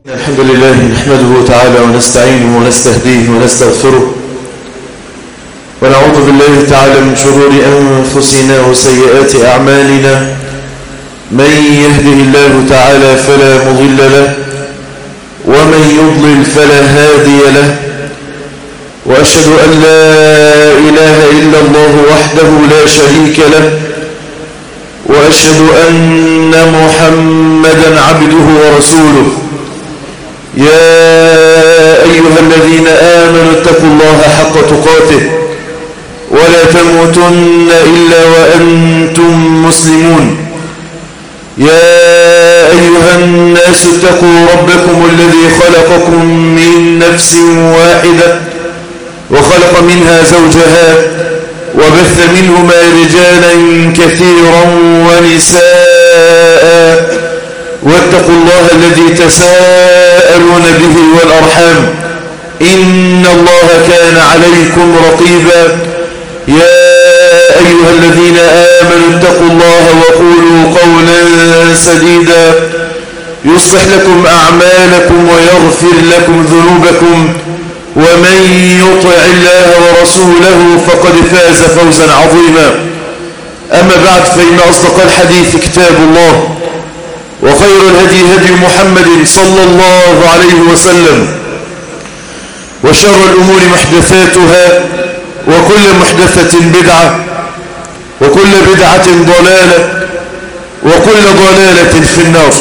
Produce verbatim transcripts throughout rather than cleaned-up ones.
الحمد لله نحمده تعالى ونستعينه ونستهديه ونستغفره ونعوذ بالله تعالى من شرور أنفسنا وسيئات أعمالنا. من يهده الله تعالى فلا مضل له ومن يضلل فلا هادي له، وأشهد أن لا إله إلا الله وحده لا شريك له، وأشهد أن محمدا عبده ورسوله. يا أيها الذين آمنوا اتقوا الله حق تقاته ولا تموتن إلا وأنتم مسلمون. يا أيها الناس اتقوا ربكم الذي خلقكم من نفس واحدة وخلق منها زوجها وبث منهما رجالا كثيرا ونساء، واتقوا الله الذي تساءلون به والأرحام إن الله كان عليكم رقيبا. يا أيها الذين آمنوا اتقوا الله وقولوا قولا سديدا يصلح لكم أعمالكم ويغفر لكم ذنوبكم، ومن يطع الله ورسوله فقد فاز فوزا عظيما. أما بعد، فإن أصدق الحديث كتاب الله، وخير الهدي هدي محمد صلى الله عليه وسلم، وشر الأمور محدثاتها، وكل محدثة بدعة، وكل بدعة ضلالة، وكل ضلالة في النار.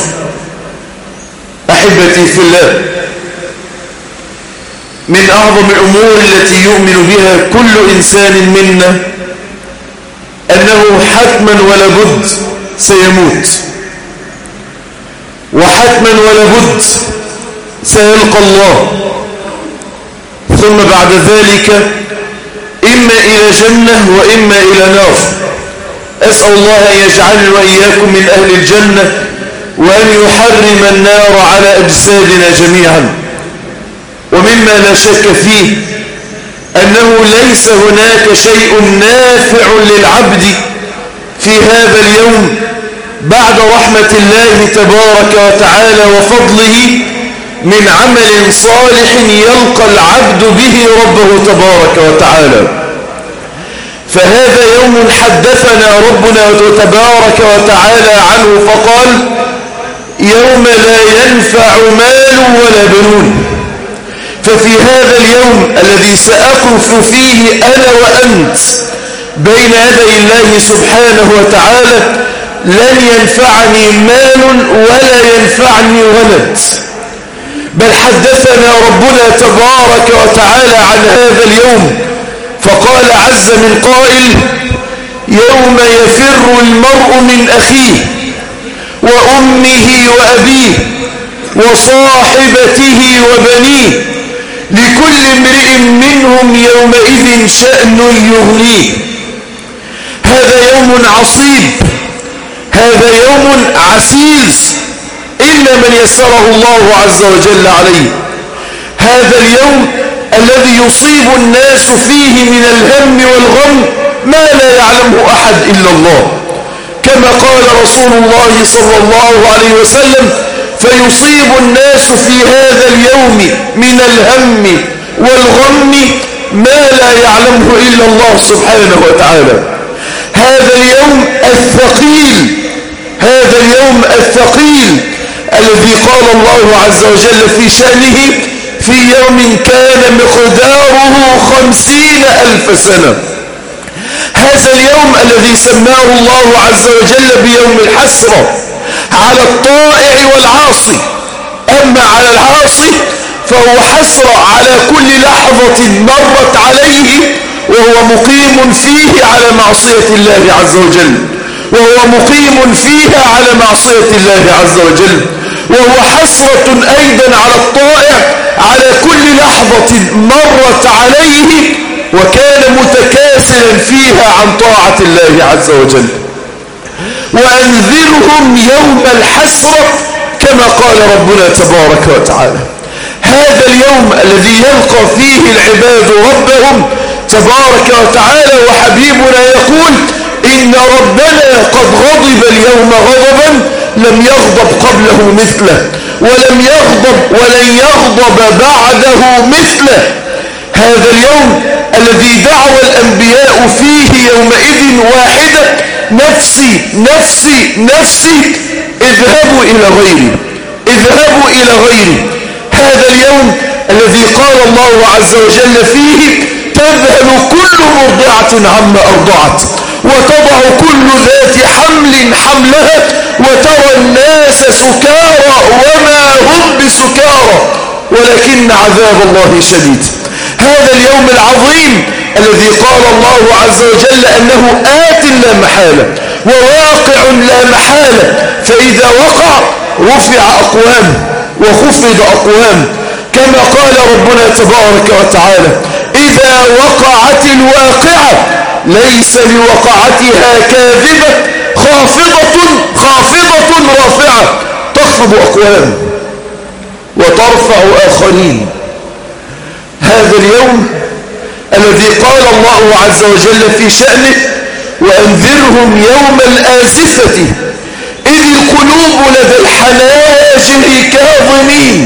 أحبتي في الله، من أعظم الأمور التي يؤمن بها كل إنسان منا أنه حتما ولا بد سيموت، وحتما ولا بد سيلقى الله، ثم بعد ذلك إما إلى جنة وإما إلى نار. أسأل الله أن يجعلني وإياكم من أهل الجنة، وأن يحرم النار على أجسادنا جميعا. ومما لا شك فيه أنه ليس هناك شيء نافع للعبد في هذا اليوم بعد رحمة الله تبارك وتعالى وفضله من عمل صالح يلقى العبد به ربه تبارك وتعالى. فهذا يوم حدثنا ربنا تبارك وتعالى عنه فقال: يوم لا ينفع مال ولا بنون. ففي هذا اليوم الذي سأقف فيه أنا وأنت بين يدي الله سبحانه وتعالى لن ينفعني مال ولا ينفعني ولد، بل حدثنا ربنا تبارك وتعالى عن هذا اليوم فقال عز من قائل: يوم يفر المرء من أخيه وأمه وأبيه وصاحبته وبنيه لكل امرئ منهم يومئذ شأن يغنيه. هذا يوم عصيب، هذا يوم عسير إلا من يسره الله عز وجل عليه. هذا اليوم الذي يصيب الناس فيه من الهم والغم ما لا يعلمه أحد إلا الله، كما قال رسول الله صلى الله عليه وسلم: فيصيب الناس في هذا اليوم من الهم والغم ما لا يعلمه إلا الله سبحانه وتعالى. هذا اليوم الثقيل، هذا اليوم الثقيل الذي قال الله عز وجل في شأنه: في يوم كان مقداره خمسين ألف سنة. هذا اليوم الذي سماه الله عز وجل بيوم الحسرة على الطائع والعاصي. أما على العاصي فهو حسرة على كل لحظة مرت عليه وهو مقيم فيه على معصية الله عز وجل، وهو مقيم فيها على معصية الله عز وجل. وهو حسرة أيضا على الطائع على كل لحظة مرت عليه وكان متكاسلا فيها عن طاعة الله عز وجل. وأنذرهم يوم الحسرة كما قال ربنا تبارك وتعالى. هذا اليوم الذي يلقى فيه العباد ربهم تبارك وتعالى، وحبيبنا يقول: إن ربنا قد غضب اليوم غضبا لم يغضب قبله مثله، ولم يغضب ولن يغضب بعده مثله. هذا اليوم الذي دعوى الأنبياء فيه يومئذ واحدة: نفسي نفسي نفسي، اذهبوا إلى غيري اذهبوا إلى غيري. هذا اليوم الذي قال الله عز وجل فيه: تذهل كل مرضعة عما أرضعت وتضع كل ذات حمل حملها وترى الناس سكارى وما هم بسكارى ولكن عذاب الله شديد. هذا اليوم العظيم الذي قال الله عز وجل أنه آت لا محالة وواقع لا محالة، فإذا وقع رفع أقوام وخفض أقوام، كما قال ربنا تبارك وتعالى: إذا وقعت الواقعة ليس لوقعتها كاذبة خافضة خافضة رافعة، تخفض أقوام وترفع آخرين. هذا اليوم الذي قال الله عز وجل في شأنه: وأنذرهم يوم الآزفة إذ القلوب لدى الحناجر كاظمين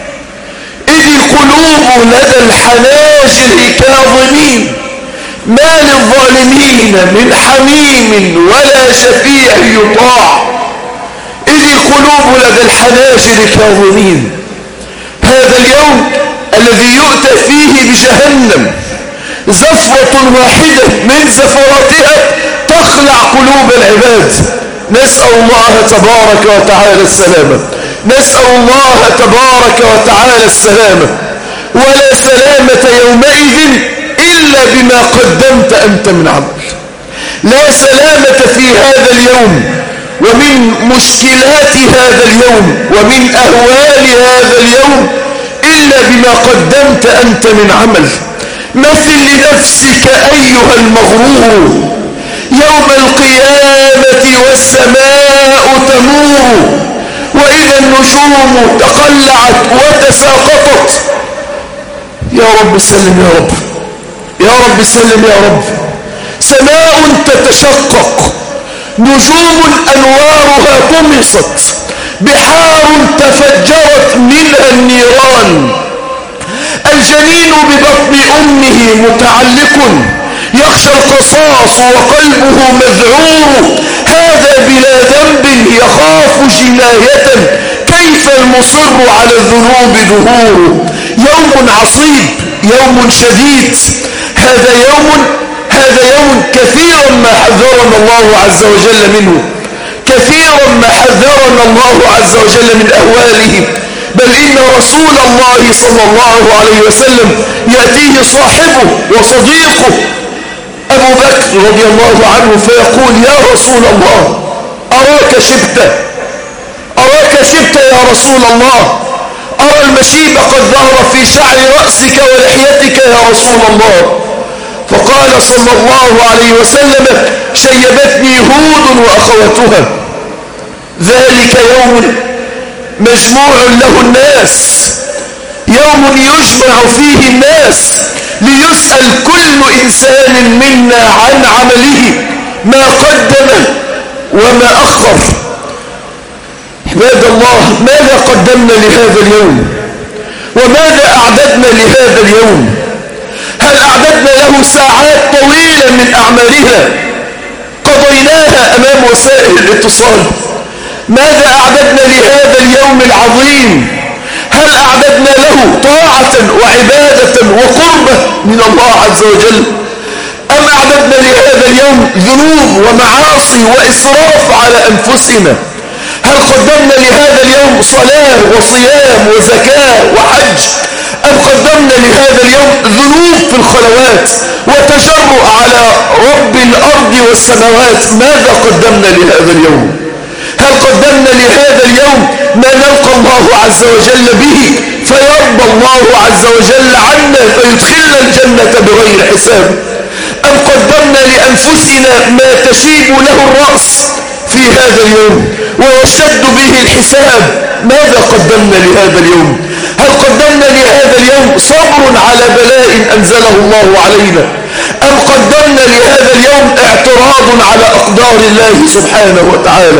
إذ القلوب لدى الحناجر كاظمين ما للظالمين من حميم ولا شفيع يطاع. إذ القلوب لدى الحناجر كاظمين. هذا اليوم الذي يؤتى فيه بجهنم زفرة واحدة من زفراتها تخلع قلوب العباد. نسأل الله تبارك وتعالى السلامة نسأل الله تبارك وتعالى السلامة. ولا سلامة يومئذ إلا بما قدمت أنت من عمل. لا سلامة في هذا اليوم، ومن مشكلات هذا اليوم ومن أهوال هذا اليوم إلا بما قدمت أنت من عمل. مثل لنفسك أيها المغرور يوم القيامة والسماء تمور وإذا النجوم تقلعت وتساقطت. يا رب سلم يا رب يا رب سلم يا رب. سماء تتشقق، نجوم أنوارها طمست، بحار تفجرت منها النيران، الجنين ببطن أمه متعلق يخشى القصاص وقلبه مذعور، هذا بلا ذنب يخاف جناية، كيف المصر على الذنوب ظهور. يوم عصيب، يوم شديد. هذا يوم هذا يوم كثيرا ما حذرنا الله عز وجل منه، كثيرا ما حذرنا الله عز وجل من أهواله. بل إن رسول الله صلى الله عليه وسلم يأتيه صاحبه وصديقه أبو بكر رضي الله عنه فيقول: يا رسول الله أراك شبت أراك شبت يا رسول الله، أرى المشيب قد ظهر في شعر رأسك ولحيتك يا رسول الله. فقال صلى الله عليه وسلم: شيبتني هود وأخواتها. ذلك يوم مجموع له الناس، يوم يجمع فيه الناس ليسأل كل إنسان منا عن عمله، ما قدم وما أخر. عباد الله، ماذا قدمنا لهذا اليوم؟ وماذا أعددنا لهذا اليوم؟ هل أعددنا له ساعات طويلة من أعمالها قضيناها أمام وسائل الاتصال؟ ماذا أعددنا لهذا اليوم العظيم؟ هل أعددنا له طاعة وعبادة وقربة من الله عز وجل؟ أم أعددنا لهذا اليوم ذنوب ومعاصي وإسراف على أنفسنا؟ هل قدمنا لهذا اليوم صلاة وصيام وزكاة وحج؟ أم قدمنا لهذا اليوم ذنوب في الخلوات وتجرؤ على رب الأرض والسماوات؟ ماذا قدمنا لهذا اليوم؟ هل قدمنا لهذا اليوم ما نلقى الله عز وجل به فيرضى الله عز وجل عنا فيدخلنا الجنة بغير حساب؟ أم قدمنا لأنفسنا ما تشيب له الرأس في هذا اليوم ويشتد به الحساب؟ ماذا قدمنا لهذا اليوم؟ هل قدمنا لهذا اليوم صبر على بلاء أنزله الله علينا؟ أم قدمنا لهذا اليوم اعتراض على أقدار الله سبحانه وتعالى؟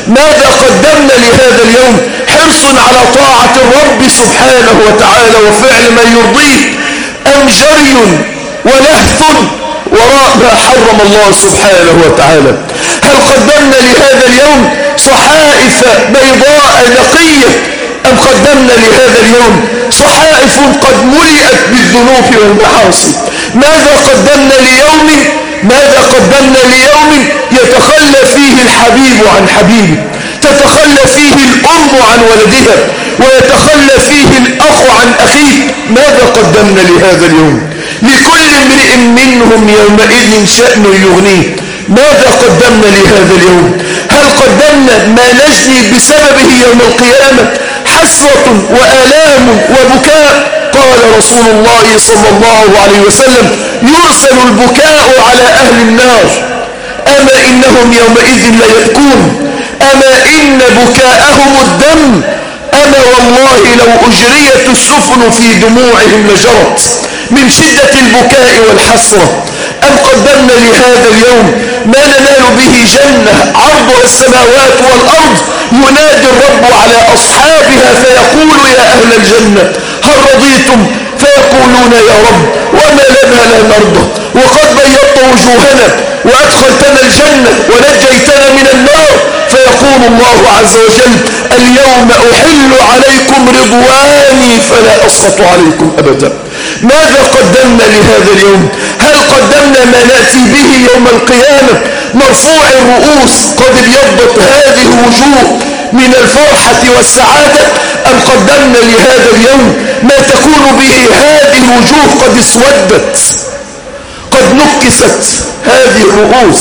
ماذا قدمنا لهذا اليوم؟ حرص على طاعة الرب سبحانه وتعالى وفعل ما يرضيه، أم جري ولهث وراء ما حرم الله سبحانه وتعالى؟ هل قدمنا لهذا اليوم صحائف بيضاء نقية، أم قدمنا لهذا اليوم صحائف قد ملئت بالذنوب والمعاصي؟ ماذا قدمنا ليوم ماذا قدمنا ليوم يتخلى فيه الحبيب عن حبيبه، تتخلى فيه الأم عن ولدها، ويتخلى فيه الأخ عن أخيه؟ ماذا قدمنا لهذا اليوم؟ لكل امرئ منهم يومئذ شأن يغنيه. ماذا قدمنا لهذا اليوم؟ هل قدمنا ما نجني بسببه يوم القيامة؟ حسرة وآلام وبكاء. قال رسول الله صلى الله عليه وسلم: يرسل البكاء على أهل النار، أما إنهم يومئذ ليبكون، أما إن بكاءهم الدم، أما والله لو أجريت السفن في دموعهم لجرت من شدة البكاء والحسرة. أم قدمنا لهذا اليوم ما ننال به جنة عرضها السماوات والأرض، ينادي الرب على أصحابها فيقول: يا أهل الجنة هل رضيتم؟ فيقولون: يا رب وما لنا لا نرضى، وقد بيضت وجوهنا وأدخلتنا الجنة ونجيتنا من النار. فيقول الله عز وجل: اليوم أحل عليكم رضواني فلا أسخط عليكم أبدا. ماذا قدمنا لهذا اليوم؟ هل قدمنا ما نأتي به يوم القيامة مرفوع الرؤوس قد ابيضت هذه الوجوه من الفرحة والسعادة، أم قدمنا لهذا اليوم ما تكون به هذه الوجوه قد اسودت، قد نكست هذه الرؤوس؟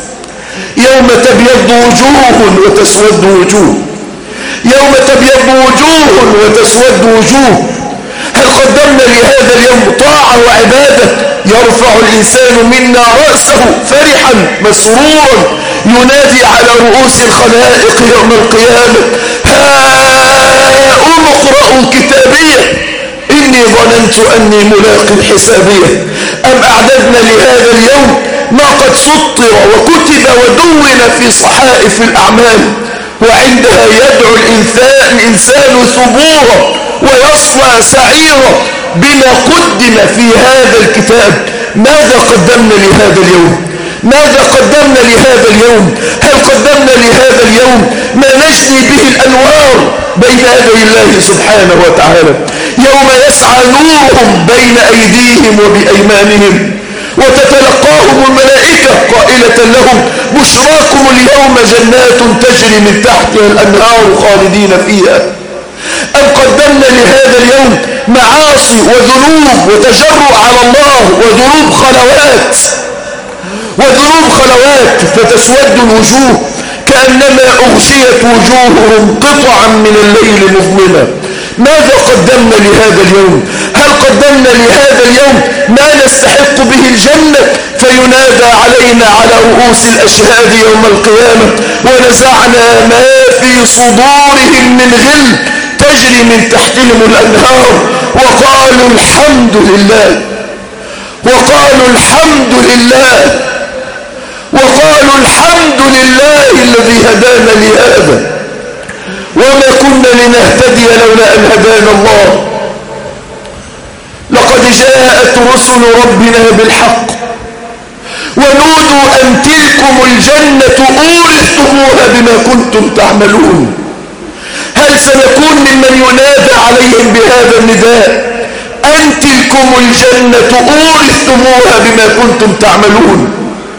يوم تبيض وجوه وتسود وجوه، يوم تبيض وجوه وتسود وجوه. هل قدمنا لهذا اليوم طاعة وعبادة يرفع الإنسان منا رأسه فرحا مسرورا ينادي على رؤوس الخلائق يوم القيامة: هاؤم اقرأوا كتابيه إني ظننت أني ملاق حسابيه؟ أم أعددنا لهذا اليوم ما قد سطر وكتب ودون في صحائف الأعمال، وعندها يدعو الإنسان ثبورا ويصلى سعيرا بما قدم في هذا الكتاب؟ ماذا قدمنا لهذا اليوم؟ ماذا قدمنا لهذا اليوم؟ هل قدمنا لهذا اليوم ما نجني به الأنوار بين يدي الله سبحانه وتعالى، يوم يسعى نورهم بين أيديهم وبأيمانهم، وتتلقاهم الملائكة قائلة لهم: بشراكم اليوم جنات تجري من تحتها الأنهار خالدين فيها؟ أم قدمنا لهذا اليوم معاصي وذنوب وتجرؤ على الله وذنوب خلوات وذنوب خلوات فتسود الوجوه كأنما أغشيت وجوههم قطعا من الليل مظلمة؟ ماذا قدمنا لهذا اليوم؟ هل قدمنا لهذا اليوم ما نستحق به الجنة فينادى علينا على رؤوس الأشهاد يوم القيامة: ونزعنا ما في صدورهم من غل تجري من تحتهم الأنهار وقالوا الحمد لله وقالوا الحمد لله وقالوا الحمد لله الذي هدانا لهذا وما كنا لنهتدي لولا أن هدانا الله. لقد جاءت رسل ربنا بالحق ونودوا أن تلكم الجنة أورثتموها بما كنتم تعملون. هل سنكون ممن ينادى عليهم بهذا النداء: أن تلكم الجنة أورثتموها بما كنتم تعملون؟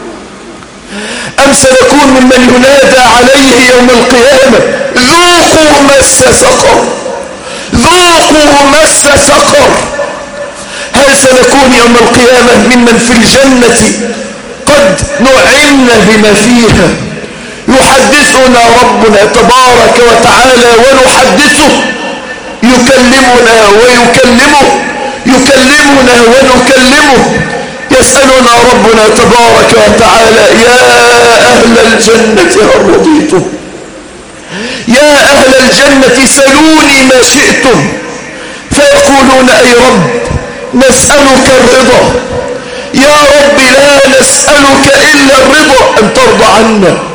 أم سنكون ممن ينادى عليه يوم القيامة: ذوقوا مس سقر ذوقوا مس سقر؟ هل سنكون يوم القيامة ممن في الجنة قد نعمنا بما فيها؟ يحدثنا ربنا تبارك وتعالى ونحدثه، يكلمنا ويكلمه يكلمنا ونكلمه. يسألنا ربنا تبارك وتعالى: يا أهل الجنة هل رضيتم؟ يا أهل الجنة سلوني ما شئتم. فيقولون: أي رب نسألك الرضا. يا رب لا نسألك إلا الرضا، أن ترضى عنا.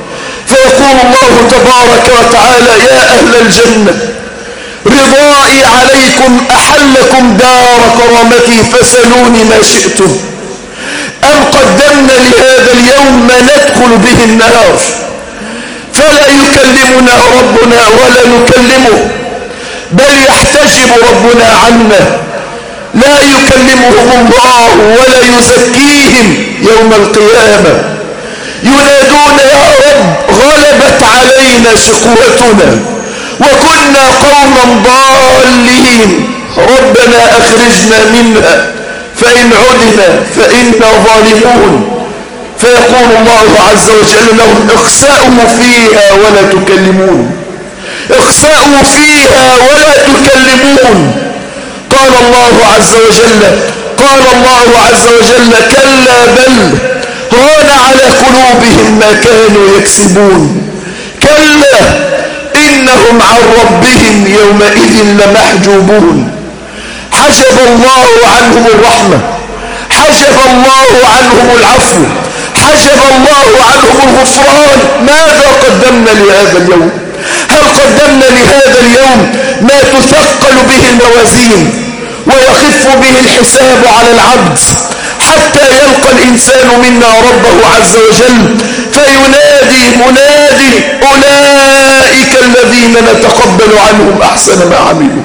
فيقول الله تبارك وتعالى: يا أهل الجنة، رضائي عليكم أحلكم دار كرامتي فسلوني ما شئتم. أم قدمنا لهذا اليوم ما ندخل به النار، فلا يكلمنا ربنا ولا نكلمه، بل يحتجب ربنا عنا، لا يكلمهم الله ولا يزكيهم يوم القيامة. ينادون: يا رب، غلبت علينا شقوتنا وكنا قوما ضالين، ربنا أخرجنا منها فإن عدنا فإنا ظالمون. فيقول الله عز وجل لهم: اخسأوا فيها ولا تكلمون، اخسأوا فيها ولا تكلمون. قال الله عز وجل قال الله عز وجل: كلا بل ران على قلوبهم ما كانوا يكسبون، كلا إنهم عن ربهم يومئذ لمحجوبون. حجب الله عنهم الرحمة، حجب الله عنهم العفو، حجب الله عنهم الغفران. ماذا قدمنا لهذا اليوم؟ هل قدمنا لهذا اليوم ما تثقل به الموازين ويخف به الحساب على العبد حتى يلقى الإنسان منا ربه عز وجل فينادي منادي: أولئك الذين نتقبل عنهم أحسن ما عملوا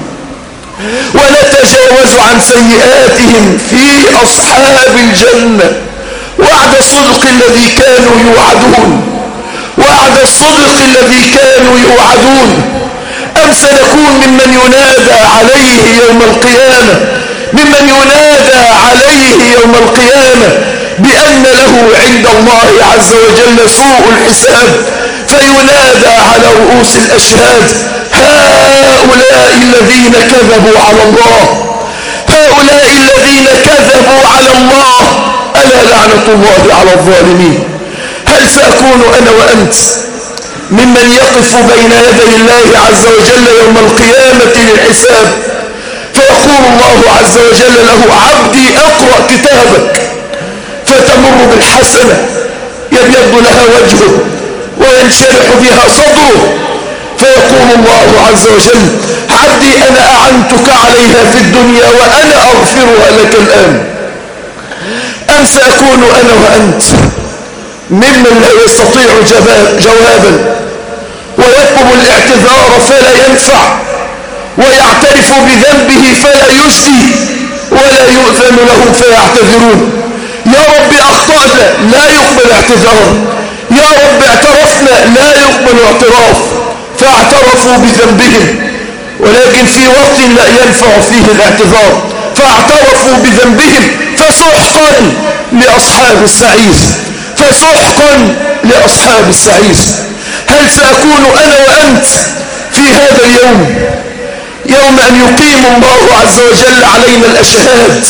ونتجاوز عن سيئاتهم في أصحاب الجنة، وعد الصدق الذي كانوا يوعدون، وعد الصدق الذي كانوا يوعدون. أم سنكون ممن ينادى عليه يوم القيامة ممن ينادى عليه يوم القيامة بأن له عند الله عز وجل سوء الحساب، فينادى على رؤوس الأشهاد: هؤلاء الذين كذبوا على الله، هؤلاء الذين كذبوا على الله، ألا لعنة الله على الظالمين. هل سأكون أنا وأنت ممن يقف بين يدي الله عز وجل يوم القيامة للحساب، فيقول الله عز وجل له: عبدي اقرأ كتابك، فتمر بالحسنة يبيض لها وجهه وينشرح بها صدره، فيقول الله عز وجل: عبدي أنا أعنتك عليها في الدنيا وأنا أغفرها لك الآن. أم سأكون أنا وأنت ممن لا يستطيع جوابا ويطلب الاعتذار فلا ينفع، ويعترف بذنبه فلا يجزي، ولا يؤذن لهم فيعتذرون؟ يا رب أخطأنا، لا يقبل اعتذار. يا رب اعترفنا، لا يقبل اعتراف. فاعترفوا بذنبهم، ولكن في وقت لا ينفع فيه الاعتذار، فاعترفوا بذنبهم. فسحقا لأصحاب السعير، فسحقا لأصحاب السعير. هل سأكون أنا وأنت في هذا اليوم، يوم أن يقيم الله عز وجل علينا الأشهاد؟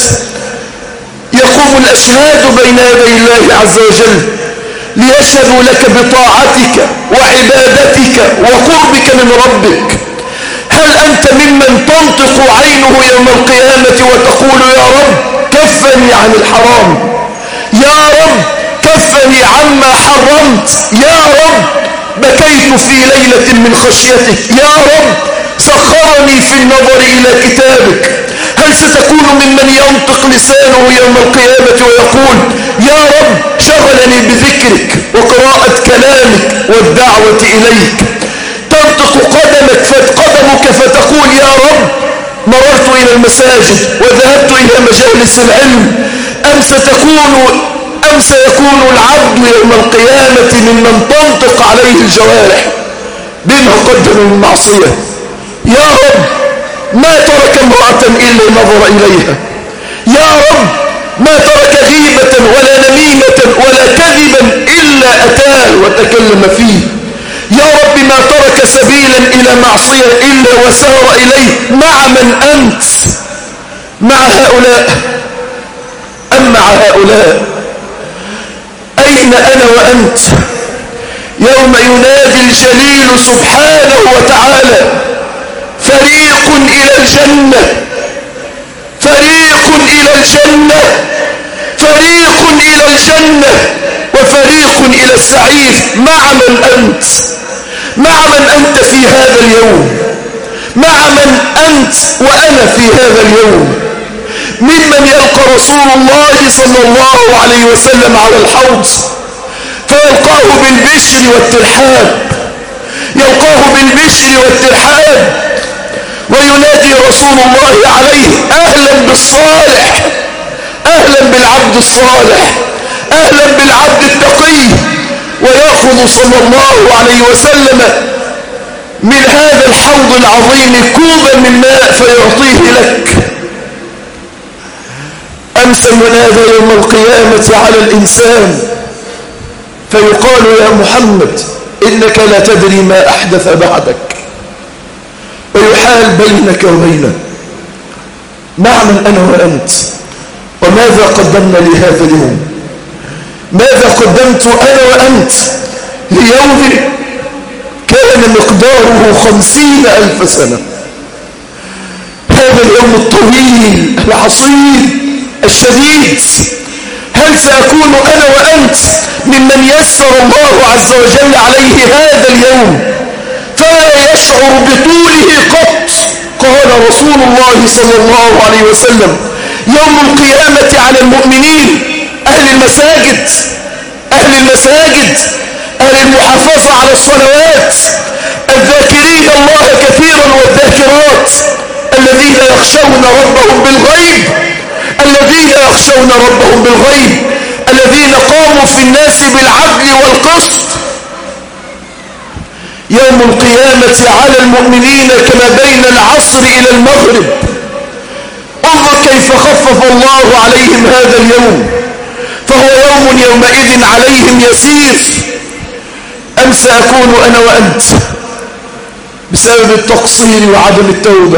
يقوم الأشهاد بين يدي الله عز وجل ليشهدوا لك بطاعتك وعبادتك وقربك من ربك. هل أنت ممن تنطق عينه يوم القيامة وتقول: يا رب كفني عن الحرام، يا رب كفني عما حرمت، يا رب بكيت في ليلة من خشيتك، يا رب سخرني في النظر إلى كتابك؟ هل ستكون ممن ينطق لسانه يوم القيامة ويقول: يا رب شغلني بذكرك وقراءة كلامك والدعوة إليك؟ تنطق قدمك قدمك فتقول: يا رب مررت إلى المساجد وذهبت إلى مجالس العلم. أم ستكون أم سيكون العبد يوم القيامة ممن تنطق عليه الجوارح بما قدم من معصية؟ يا رب ما ترك امرأة إلا نظر إليها، يا رب ما ترك غيبة ولا نميمة ولا كذبا إلا أتاه وتكلم فيه، يا رب ما ترك سبيلا إلى معصية إلا وسار إليه. مع من أنت؟ مع هؤلاء أم مع هؤلاء؟ أين أنا وأنت يوم ينادي الجليل سبحانه وتعالى: فريق إلى الجنة، فريق إلى الجنة، فريق إلى الجنة؟ وفريق إلى السعير. مع من أنت؟ مع من أنت في هذا اليوم؟ مع من أنت وأنا في هذا اليوم؟ ممن يلقى رسول الله صلى الله عليه وسلم على الحوض فيلقاه بالبشر والترحاب، يلقاه بالبشر والترحاب، وينادي رسول الله عليه: أهلا بالصالح، أهلا بالعبد الصالح، أهلا بالعبد التقي. ويأخذ صلى الله عليه وسلم من هذا الحوض العظيم كوبا من ماء فيعطيه لك. أمس ينادى يوم القيامة على الإنسان فيقال: يا محمد إنك لا تدري ما أحدث بعدك، ويحال بينك وبينه. مع من أنا وأنت؟ وماذا قدمنا لهذا اليوم؟ ماذا قدمت أنا وأنت ليوم كان مقداره خمسين ألف سنة؟ هذا اليوم الطويل العصيب الشديد، هل سأكون أنا وأنت ممن يسر الله عز وجل عليه هذا اليوم فلا يشعر بطوله قط؟ قال رسول الله صلى الله عليه وسلم: يوم القيامة على المؤمنين أهل المساجد، أهل المساجد، أهل المحافظة على الصلوات، الذاكرين الله كثيرا والذاكرات، الذين يخشون ربهم بالغيب، الذين يخشون ربهم بالغيب، الذين قاموا في الناس بالعدل والقسط. يوم القيامة على المؤمنين كما بين العصر إلى المغرب. انظر كيف خفف الله عليهم هذا اليوم، فهو يوم يومئذ عليهم يسير. أم سأكون أنا وأنت بسبب التقصير وعدم التوبة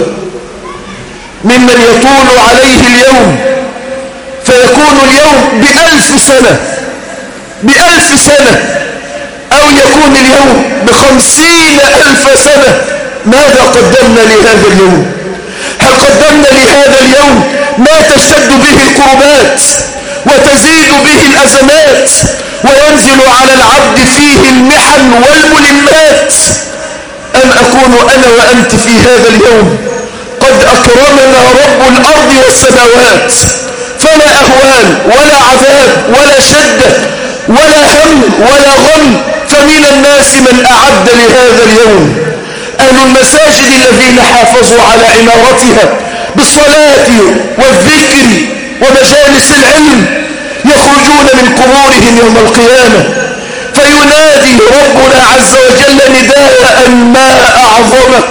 ممن يطول عليه اليوم فيكون اليوم بألف سنة، بألف سنة، أو يكون اليوم بخمسين ألف سنة؟ ماذا قدمنا لهذا اليوم؟ هل قدمنا لهذا اليوم ما تشتد به الكربات وتزيد به الأزمات وينزل على العبد فيه المحن والملمات؟ أم أكون أنا وأنت في هذا اليوم قد أكرمنا رب الأرض والسماوات فلا أهوال ولا عذاب ولا شدة ولا هم ولا غم؟ فمن الناس من أعد لهذا اليوم. أهل المساجد الذين حافظوا على عمارتها بالصلاة والذكر ومجالس العلم يخرجون من قبورهم يوم القيامة فينادي ربنا عز وجل نداء ما أعظمه،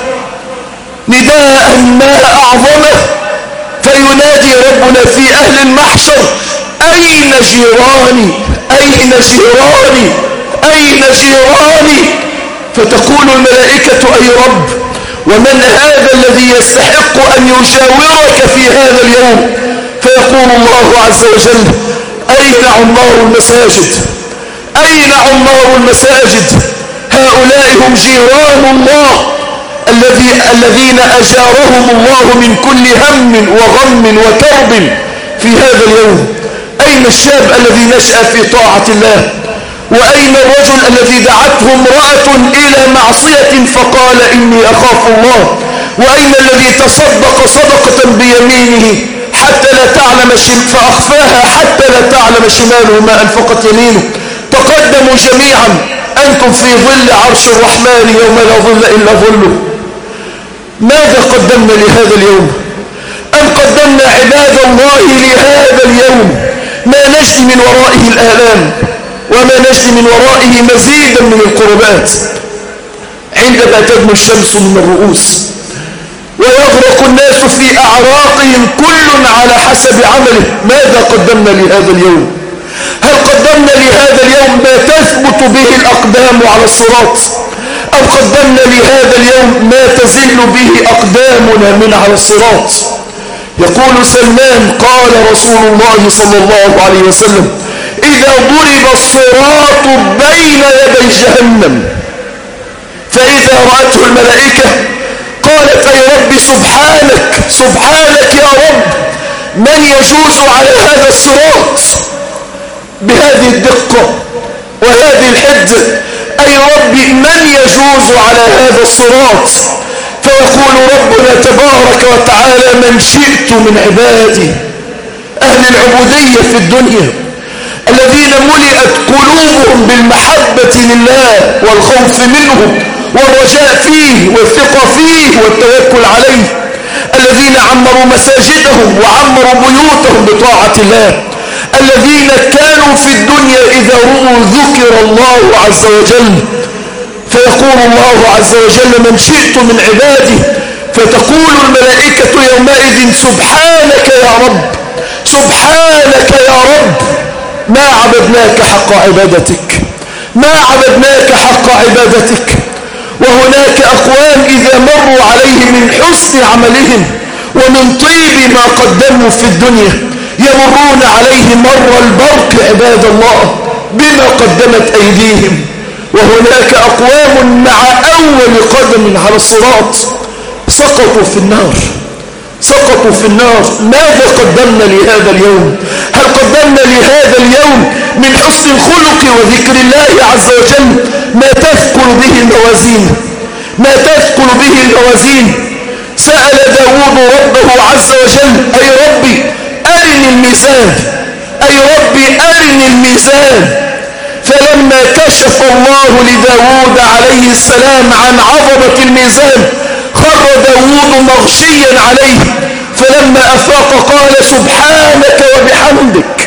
نداء ما أعظمه، فينادي ربنا في أهل المحشر: أين جيراني؟ أين جيراني؟ أين جيراني؟ فتقول الملائكة: أي رب، ومن هذا الذي يستحق أن يجاورك في هذا اليوم؟ فيقول الله عز وجل: أين عمار المساجد؟ أين عمار المساجد؟ هؤلاء هم جيران الله الذي الذين أجارهم الله من كل هم وغم وكرب في هذا اليوم. أين الشاب الذي نشأ في طاعة الله؟ وأين الرجل الذي دعته امرأة إلى معصية فقال إني أخاف الله؟ وأين الذي تصدق صدقة بيمينه حتى لا تعلم فأخفاها حتى لا تعلم شماله ما أنفقت يمينه؟ تقدموا جميعا، أنتم في ظل عرش الرحمن يوم لا ظل إلا ظله. ماذا قدمنا لهذا اليوم؟ أم قدمنا عباد الله لهذا اليوم ما نجد من ورائه الآلام وما نجد من ورائه مزيدا من القربات؟ عندما تدنو الشمس من الرؤوس ويغرق الناس في أعراقهم كل على حسب عمله، ماذا قدمنا لهذا اليوم؟ هل قدمنا لهذا اليوم ما تثبت به الأقدام على الصراط؟ أم قدمنا لهذا اليوم ما تزل به أقدامنا من على الصراط؟ يقول سلمان: قال رسول الله صلى الله عليه وسلم: إذا ضرب الصراط بين يدي جهنم فإذا رأته الملائكة قالت: أي رب سبحانك سبحانك يا رب، من يجوز على هذا الصراط؟ بهذه الدقة وهذه الحدة. أي ربي من يجوز على هذا الصراط؟ فيقول ربنا تبارك وتعالى من شئت من عبادي أهل العبودية في الدنيا الذين ملئت قلوبهم بالمحبة لله والخوف منه والرجاء فيه والثقة فيه والتوكل عليه، الذين عمروا مساجدهم وعمروا بيوتهم بطاعة الله، الذين كانوا في الدنيا إذا رؤوا ذكر الله عز وجل فيقول الله عز وجل من شئت من عبادي، فتقول الملائكة يومئذ سبحانك يا رب سبحانك يا رب ما عبدناك حق عبادتك ما عبدناك حق عبادتك. وهناك أقوام إذا مروا عليه من حسن عملهم ومن طيب ما قدموا في الدنيا يمرون عليه مر البرق عباد الله بما قدمت أيديهم. وهناك أقوام مع أول قدم على الصراط سقطوا في النار سقطوا في النار. ماذا قدمنا لهذا اليوم؟ هل قدمنا لهذا اليوم من حسن الخلق وذكر الله عز وجل ما تثقل به الموازين ما تثقل به الموازين؟ سأل داود ربه عز وجل أي ربي أرني الميزان أي ربي أرني الميزان. فلما كشف الله لداود عليه السلام عن عظمة الميزان خر داود مغشيا عليه، فلما أفاق قال سبحانك وبحمدك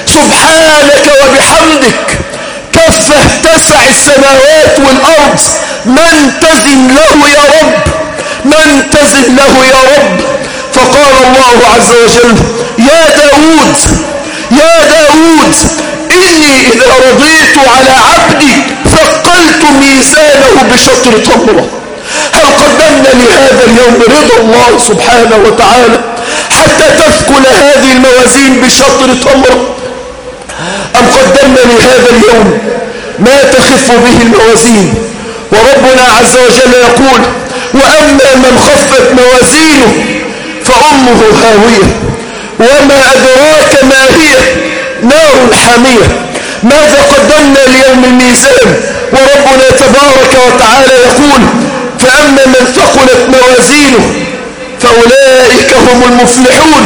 سبحانك وبحمدك كفه تسع السماوات والأرض من تزن له يا رب من تزن له يا رب. فقال الله عز وجل يا داود يا داود إني إذا رضيت على عبدي ثقلت ميزانه بشطر تمرة. هل قدمنا لهذا اليوم رضا الله سبحانه وتعالى حتى تثقل هذه الموازين بشطر تمرة، أم قدمنا لهذا اليوم ما تخف به الموازين؟ وربنا عز وجل يقول وأما من خفت موازينه فأمه هاوية وما أدراك ما هي نار حامية. ماذا قدمنا ليوم الميزان؟ وربنا تبارك وتعالى يقول فأما من ثقلت موازينه فأولئك هم المفلحون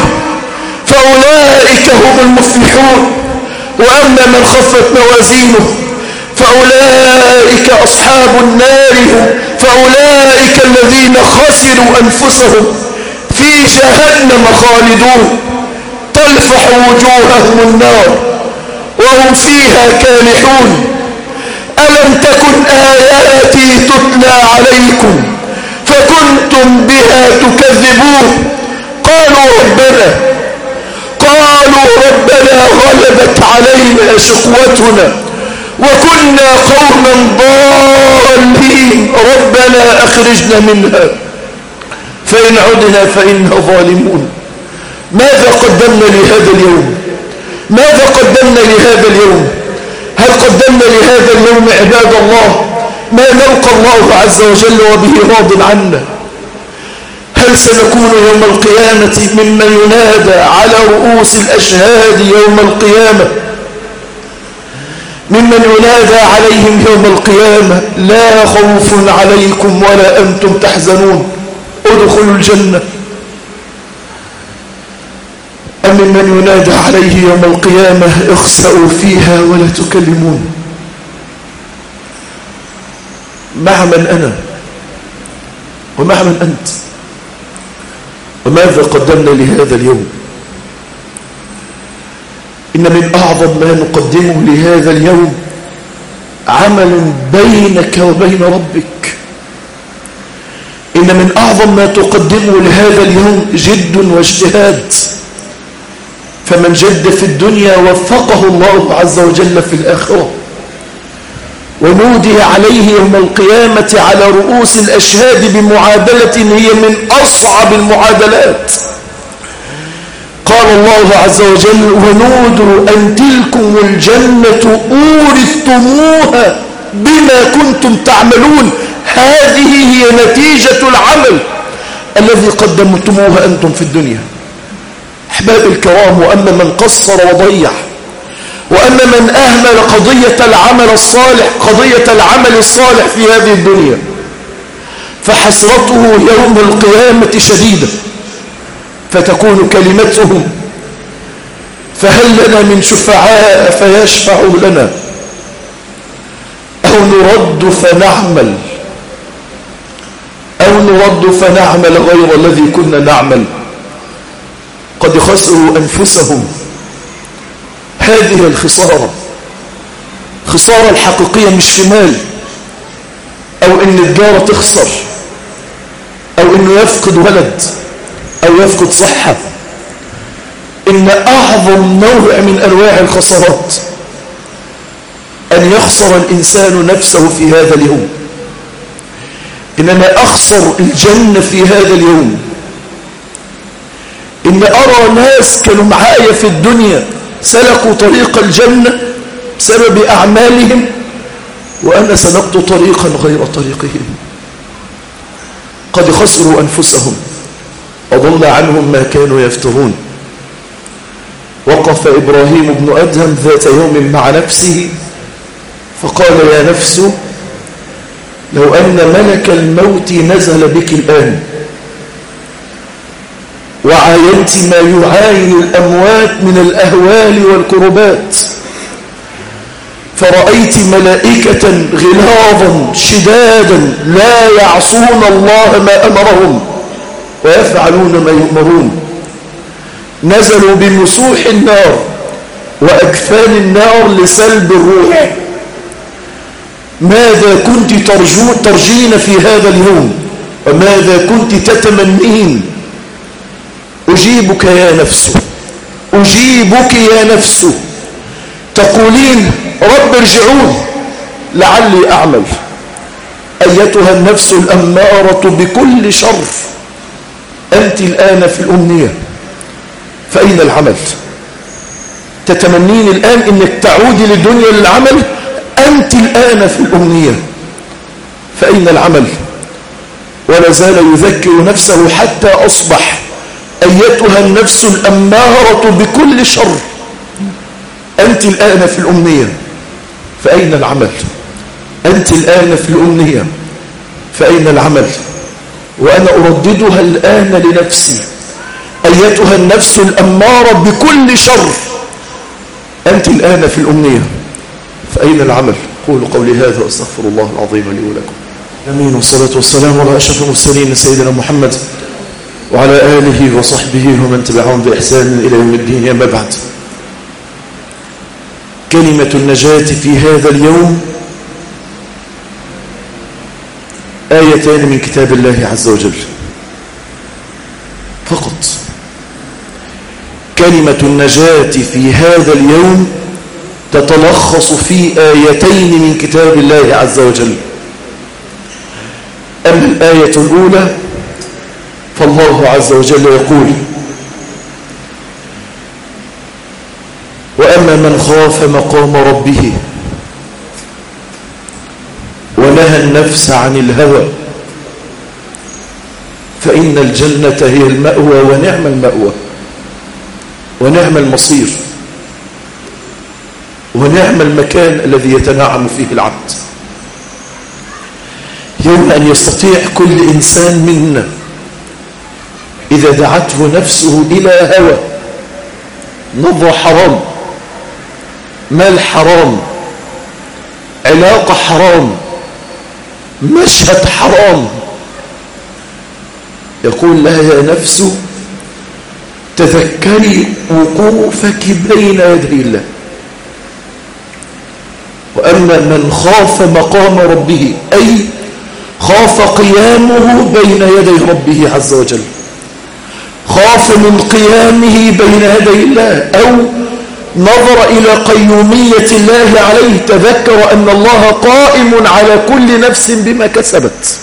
فأولئك هم المفلحون وأما من خفت موازينه فأولئك أصحاب النار فأولئك الذين خسروا أنفسهم في جهنم خالدون تلفح وجوههم النار وهم فيها كالحون. ألم تكن آياتي تتلى عليكم فكنتم بها تكذبون قالوا ربنا قالوا ربنا غلبت علينا شقوتنا وكنا قوما ضالين ربنا أخرجنا منها فإن عدنا فإنا ظالمون. ماذا قدمنا لهذا اليوم؟ ماذا قدمنا لهذا اليوم؟ هل قدمنا لهذا اليوم عباد الله ما نلقى الله عز وجل وبه راض عنا؟ هل سنكون يوم القيامة ممن ينادى على رؤوس الأشهاد يوم القيامة ممن ينادى عليهم يوم القيامة لا خوف عليكم ولا أنتم تحزنون ادخلوا الجنة، أم ممن ينادى عليه يوم القيامة اخسأوا فيها ولا تكلمون؟ مع من أنا ومع من أنت؟ وماذا قدمنا لهذا اليوم؟ إن من أعظم ما نقدمه لهذا اليوم عمل بينك وبين ربك. إن من أعظم ما تقدمه لهذا اليوم جد واجتهاد، فمن جد في الدنيا وفقه الله عز وجل في الآخرة، ونودي عليه يوم القيامة على رؤوس الأشهاد بمعادلة هي من أصعب المعادلات. قال الله عز وجل ونودوا أن تلكم الجنة أورثتموها بما كنتم تعملون. هذه هي نتيجة العمل الذي قدمتموه أنتم في الدنيا. أحباب الكرام، وأما من قصر وضيع وأما من أهمل قضية العمل الصالح قضية العمل الصالح في هذه الدنيا فحسرته يوم القيامة شديدة، فتكون كلمتهم فهل لنا من شفعاء فيشفعوا لنا أو نرد فنعمل أو نرد فنعمل غير الذي كنا نعمل. قد خسروا أنفسهم. هذه الخسارة خسارة الحقيقية مش في مال أو إن الجارة تخسر أو إنه يفقد ولد أو يفقد صحة. إن أعظم نوع من أنواع الخسارات أن يخسر الإنسان نفسه في هذا اليوم. إن أنا أخسر الجنة في هذا اليوم. إن أرى ناس كانوا معايا في الدنيا سلكوا طريق الجنة بسبب أعمالهم وأنا سلكت طريقا غير طريقهم. قد خسروا أنفسهم وضل عنهم ما كانوا يفترون. وقف إبراهيم بن أدهم ذات يوم مع نفسه فقال يا نفس لو أن ملك الموت نزل بك الآن وعاينت ما يعاين الأموات من الأهوال والكربات فرأيت ملائكة غلاظا شدادا لا يعصون الله ما أمرهم ويفعلون ما يؤمرون نزلوا بمسوح النار وأكفان النار لسلب الروح، ماذا كنت ترجو ترجين في هذا اليوم وماذا كنت تتمنين؟ أجيبك يا نفس أجيبك يا نفس تقولين رب ارجعون لعلي أعمل. أيتها النفس الأمارة بكل شر أنت الآن في الأمنية فأين العمل؟ تتمنين الآن أنك تعودي للدنيا للعمل، أنت الآن في الأمنية فأين العمل؟ ولا زال يذكر نفسه حتى أصبح أيتها النفس الأمارة بكل شر أنت الآن في الأمنية فأين العمل؟ أنت الآن في الأمنية فأين العمل؟ وأنا أرددها الآن لنفسي أيتها النفس الأمارة بكل شر أنت الآن في الأمنية فأين العمل؟ قولوا قولي هذا وأستغفر الله العظيم لي ولكم. أمين والصلاة والسلام على أشرف المرسلين سيدنا محمد وعلى آله وصحبه ومن تبعهم بإحسان إلى يوم الدين. أما بعد، كلمة النجاة في هذا اليوم آيتان من كتاب الله عز وجل فقط. كلمة النجاة في هذا اليوم تتلخص في آيتين من كتاب الله عز وجل. أما الآية الأولى فالله عز وجل يقول وأما من خاف مقام ربه ونهى النفس عن الهوى فإن الجنة هي المأوى ونعم المأوى ونعم المصير ونعم المكان الذي يتنعم فيه العبد. يوم أن يستطيع كل إنسان منا إذا دعته نفسه إلى هوى، نظرة حرام، مال حرام، علاقة حرام، مشهد حرام، يقول لها يا نفس تذكري وقوفك بين يدي الله. وأما من خاف مقام ربه أي خاف قيامه بين يدي ربه عز وجل، خاف من قيامه بين يدي الله أو نظر إلى قيومية الله عليه، تذكر أن الله قائم على كل نفس بما كسبت،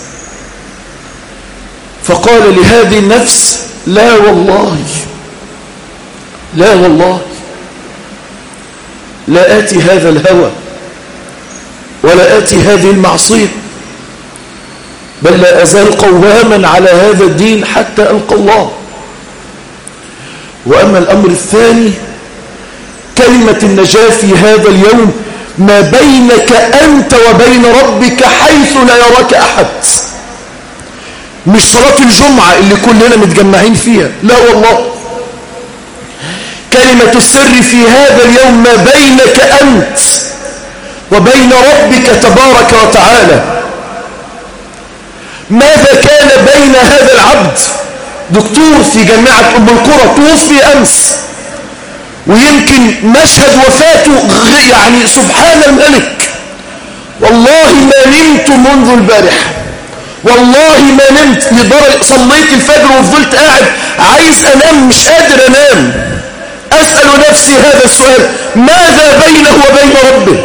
فقال لهذه النفس لا والله لا والله لا آتي هذا الهوى ولا آتي هذه المعصية، بل لا أزال قواما على هذا الدين حتى ألقى الله. وأما الأمر الثاني كلمة النجاة في هذا اليوم ما بينك أنت وبين ربك حيث لا يراك أحد. مش صلاة الجمعة اللي كلنا متجمعين فيها، لا والله. كلمة السر في هذا اليوم ما بينك أنت وبين ربك تبارك وتعالى. ماذا كان بين هذا العبد؟ دكتور في جامعة أم القرى توفي أمس، ويمكن مشهد وفاته يعني سبحان الملك. والله ما نمت منذ البارحة، والله ما نمت لدرجة صليت الفجر وفضلت قاعد عايز أنام مش قادر أنام، أسأل نفسي هذا السؤال: ماذا بينه وبين ربه؟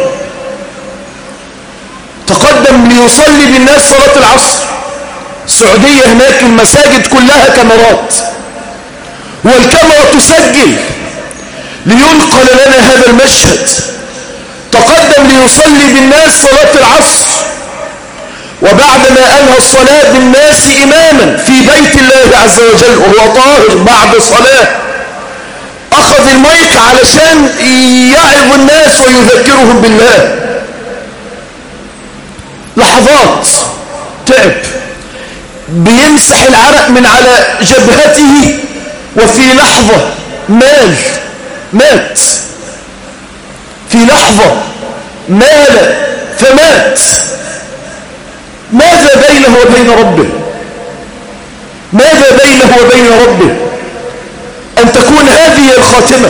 تقدم ليصلي بالناس صلاة العصر. السعودية هناك المساجد كلها كاميرات، والكاميرا تسجل لينقل لنا هذا المشهد. تقدم ليصلي بالناس صلاة العصر، وبعدما أنهى الصلاة بالناس إماما في بيت الله عز وجل وهو طاهر بعد صلاة، أخذ المايك علشان يعظ الناس ويذكرهم بالله. لحظات تعب، بيمسح العرق من على جبهته، وفي لحظة مال مات، في لحظة مال فمات. ماذا بينه وبين ربه؟ ماذا بينه وبين ربه أن تكون هذه الخاتمة؟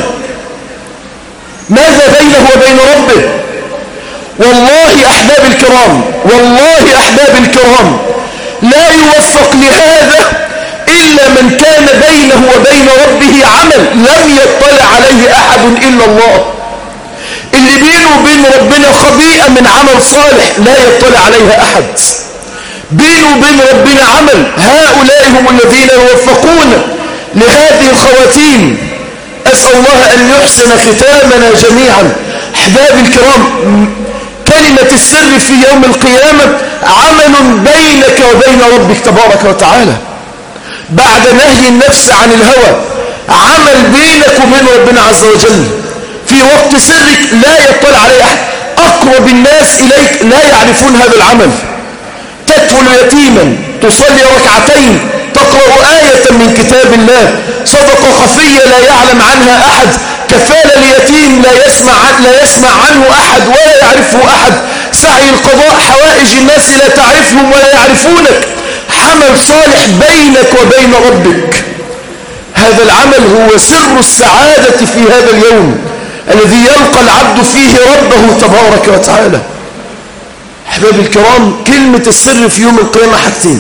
ماذا بينه وبين ربه؟ والله أحباب الكرام، والله أحباب الكرام، لا يوفق لهذا إلا من كان بينه وبين ربه عمل لم يطلع عليه أحد إلا الله. اللي بينه وبين ربنا خبيئة من عمل صالح لا يطلع عليها أحد. بينه وبين ربنا عمل، هؤلاء هم الذين يوفقون لهذه الخواتيم. أسأل الله أن يحسن ختامنا جميعا. أحباب الكرام، كلمة السر في يوم القيامة عمل بينك وبين ربك تبارك وتعالى. بعد نهي النفس عن الهوى عمل بينك وبين ربنا عز وجل في وقت سرك لا يطلع عليه أحد. أقرب الناس إليك لا يعرفون هذا العمل. تدخل يتيما، تصلي ركعتين، تقرأ آية من كتاب الله، صدقة خفية لا يعلم عنها أحد، كفالة ليتيم لا يسمع لا يسمع عنه أحد ولا يعرفه أحد، سعي القضاء حوائج الناس لا تعرفهم ولا يعرفونك، عمل صالح بينك وبين ربك. هذا العمل هو سر السعادة في هذا اليوم الذي يلقى العبد فيه ربه تبارك وتعالى. أحبابي الكرام، كلمة السر في يوم القيامة حاجتين.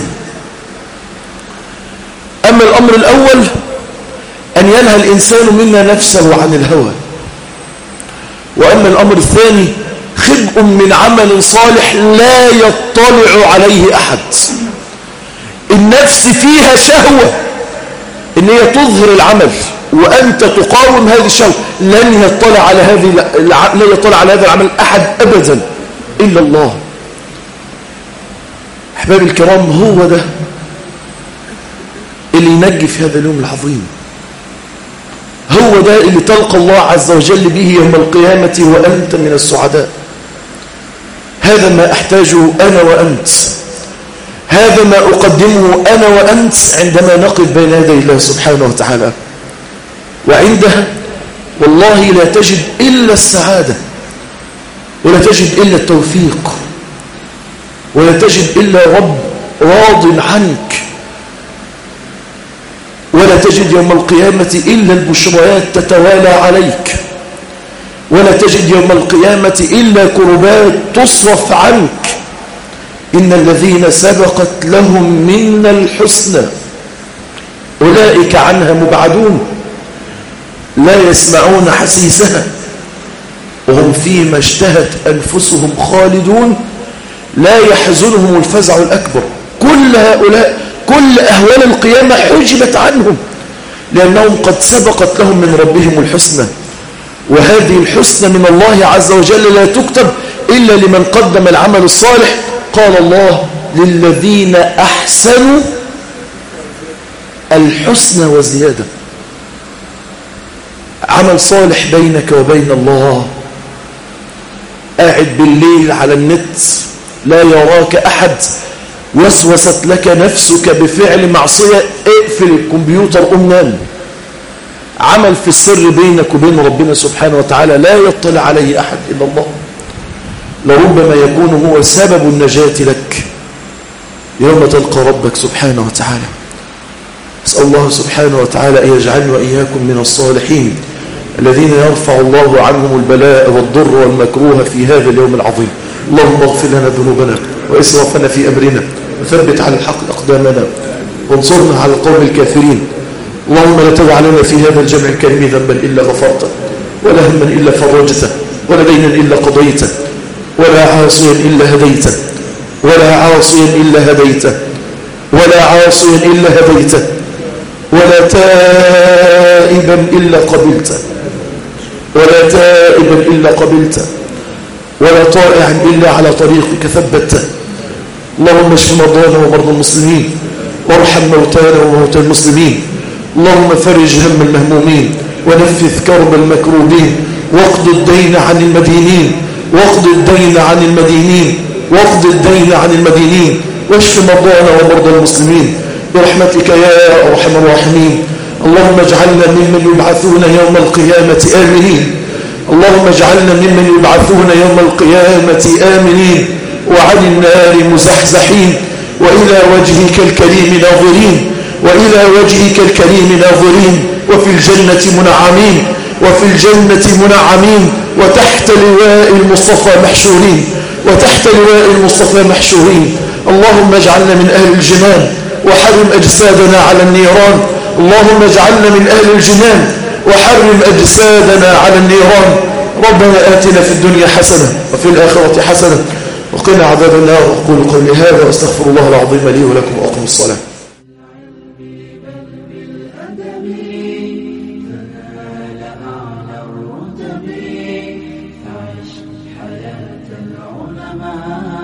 أما الأمر الأول أن ينهى الإنسان منا نفسه عن الهوى، وأما الأمر الثاني خبء من عمل صالح لا يطلع عليه أحد. النفس فيها شهوة إن هي تظهر العمل، وأنت تقاوم هذه الشهوة. لن يطلع على هذه لا يطلع على هذا العمل أحد أبدا إلا الله. أحبابي الكرام، هو ده اللي ينجي في هذا اليوم العظيم. هو ده اللي تلقى الله عز وجل به يوم القيامة وأنت من السعداء. هذا ما أحتاجه أنا وأنت، هذا ما أقدمه أنا وأنت عندما نقف بين يدي الله سبحانه وتعالى. وعندها والله لا تجد إلا السعادة، ولا تجد إلا التوفيق، ولا تجد إلا رب راض عنك، ولا تجد يوم القيامة إلا البشريات تتوالى عليك، ولا تجد يوم القيامة إلا كربات تصرف عنك. إن الذين سبقت لهم منا الحسنى أولئك عنها مبعدون لا يسمعون حسيسها وهم فيما اشتهت أنفسهم خالدون لا يحزنهم الفزع الأكبر. كل هؤلاء كل أهوال القيامة حجبت عنهم لأنهم قد سبقت لهم من ربهم الحسنى، وهذه الحسنى من الله عز وجل لا تكتب إلا لمن قدم العمل الصالح. قال الله: للذين أحسنوا الحسنى وزيادة. عمل صالح بينك وبين الله، قاعد بالليل على النت لا يراك أحد، وسوست لك نفسك بفعل معصية، اقفل الكمبيوتر قم نام. عمل في السر بينك وبين ربنا سبحانه وتعالى لا يطلع عليه أحد إلا الله، لربما يكون هو سبب النجاة لك يوم تلقى ربك سبحانه وتعالى. أسأل الله سبحانه وتعالى أن يجعلنا وإياكم من الصالحين الذين يرفع الله عنهم البلاء والضر والمكروه في هذا اليوم العظيم. اللهم اغفر لنا ذنوبنا وإسرافنا في أمرنا، وثبت على الحق أقدامنا، وانصرنا على القوم الكافرين. اللهم لا تدع لنا في هذا الجمع الكريم ذنبا إلا غفرته، ولا هما إلا فرجته، ولا دينا إلا قضيته، ولا عاصيا إلا هديته، ولا عاصيا إلا هديته، ولا عاصيا إلا هديته، ولا تائبا إلا قبلته، ولا تائبا إلا قبلته، ولا طائعا إلا على طريقك ثبته. اللهم اشف مرضانا ومرضى المسلمين، وارحم موتانا وموتى المسلمين. اللهم فرج هم المهمومين، ونفذ كرب المكروبين، واقض الدين عن المدينين، واقض الدين عن المدينين، واقض الدين عن المدينين، واشف مرضانا ومرضى المسلمين برحمتك يا أرحم الراحمين. اللهم اجعلنا ممن يبعثون يوم القيامة آمنين، اللهم اجعلنا ممن يبعثون يوم القيامة آمنين، وعن النار مزحزحين، وإلى وجهك الكريم ناظرين، وإلى وجهك الكريم ناظرين، وفي الجنة منعمين، وفي الجنة منعمين، وتحت لواء المصطفى محشورين، وتحت لواء المصطفى محشورين. اللهم اجعلنا من أهل الجنان، وحرم أجسادنا على النيران. اللهم اجعلنا من أهل الجنان، وحرم أجسادنا على النيران. ربنا آتنا في الدنيا حسنة وفي الآخرة حسنة وقنا عذاب النار. أقول قولي هذا واستغفر الله العظيم لي ولكم، وأقم الصلاة. حياة العلماء